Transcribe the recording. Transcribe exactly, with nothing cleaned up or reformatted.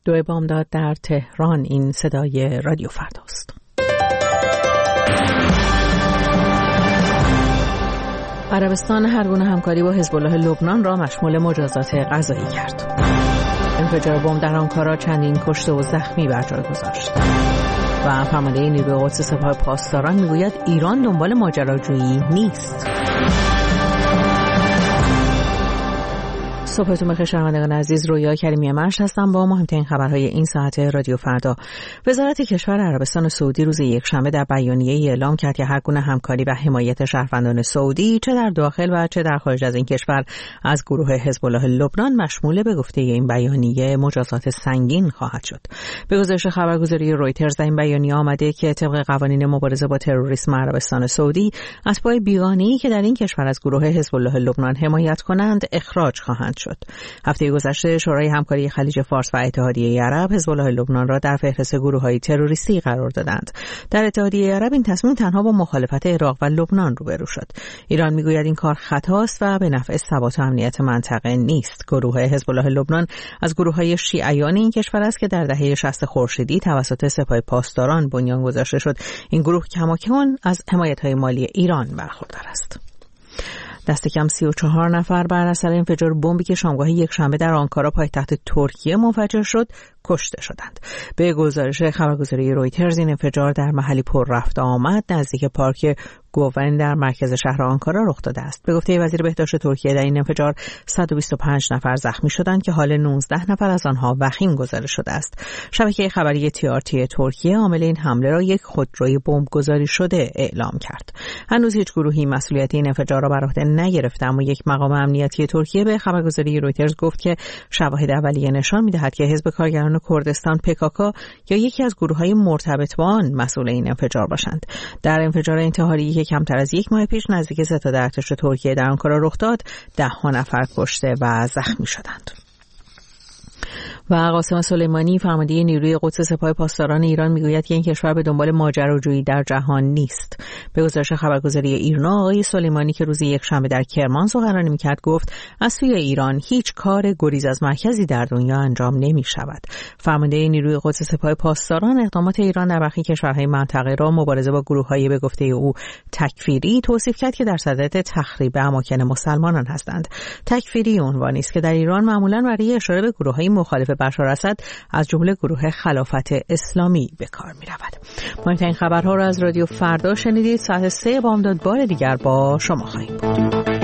دو بامداد در تهران. این صدای رادیو فرداست. عربستان هر گونه همکاری با حزب الله لبنان را مشمول مجازات قضایی کرد. انفجار بمب در آنکارا چندین کشته و زخمی بر جای گذاشت. و فرمانده نیروی قدس سپاه پاسداران میگوید ایران دنبال ماجراجویی نیست. صبحتون بخیر شنوندگان عزیز، رویا کریمی مشت هستم با مهمترین خبرهای این ساعت رادیو فردا. وزارت کشور عربستان سعودی روز یکشنبه در بیانیه‌ای اعلام کرد که هر گونه همکاری و حمایت شهروندان سعودی چه در داخل و چه در خارج از این کشور از گروه حزب الله لبنان مشمول به گفته این بیانیه مجازات سنگین خواهد شد. به گزارش خبرگزاری رویترز در این بیانیه آمده که طبق قوانین مبارزه با تروریسم عربستان سعودی اتباع بیگانه‌ای که در این کشور از گروه حزب الله لبنان حمایت کنند اخراج خواهند شد. هفته گذشته شورای همکاری خلیج فارس و اتحادیه عرب حزب الله لبنان را در فهرست گروه‌های تروریستی قرار دادند. در اتحادیه عرب این تصمیم تنها با مخالفت عراق و لبنان روبرو شد. ایران میگوید این کار خطاست و به نفع ثبات و امنیت منطقه نیست. گروه حزب الله لبنان از گروه‌های شیعیان این کشور است که در دهه شصت خورشیدی توسط سپاه پاسداران بنیان گذاشته شد. این گروه کماکان از حمایت‌های مالی ایران برخوردار است. دست کم سی و چهار نفر بر اثر انفجار بمبی که شامگاه یکشنبه در آنکارا پایتخت ترکیه منفجر شد کشته شدند. به گزارش خبرگزاری رویترز این انفجار در محلی پر رفت آمد نزدیک پارک گوون در مرکز شهر آنکارا رخ داده است. به گفته وزیر بهداشت ترکیه در این انفجار صد و بیست و پنج نفر زخمی شدند که حال نوزده نفر از آنها وخیم گزارش شده است. شبکه خبری تی آر تی ترکیه عامل این حمله را یک خودروی بمبگذاری شده اعلام کرد. هنوز هیچ گروهی مسئولیت این انفجار را بر عهده نگرفته، اما یک مقام امنیتی ترکیه به خبرگزاری رویترز گفت که شواهد اولیه نشان می‌دهد که حزب کارگران کردستان پکاکا یا یکی از گروه‌های مرتبط با آن مسئول این انفجار باشند. در انفجار انتحاری که کمتر از یک ماه پیش نزدیک ستاد ارتش ترکیه در آنکارا رخ داد، ده ها نفر کشته و زخمی شدند. و قاسم سلیمانی فرمانده نیروی قدس سپاه پاسداران ایران میگوید که این کشور به دنبال ماجراجویی در جهان نیست. به گزارش خبرگزاری ایرنا آقای سلیمانی که روز یکشنبه در کرمان سخنرانی میکرد گفت از سوی ایران هیچ کار گریز از مرکزی در دنیا انجام نمی شود. فرمانده نیروی قدس سپاه پاسداران اقدامات ایران در برخی کشورهای منطقه را مبارزه با گروه‌های به گفته او تکفیری توصیف کرد که در صدد تخریب اماکن مسلمانان هستند. تکفیری عنوانی است که در ایران معمولاً برای اشاره به گروه‌های مخالف بشار اسد از جمله گروه خلافت اسلامی به کار می رود. مهمترین خبرها را از رادیو فردا شنیدید. ساعت سه بامداد بار دیگر با شما خواهیم بود.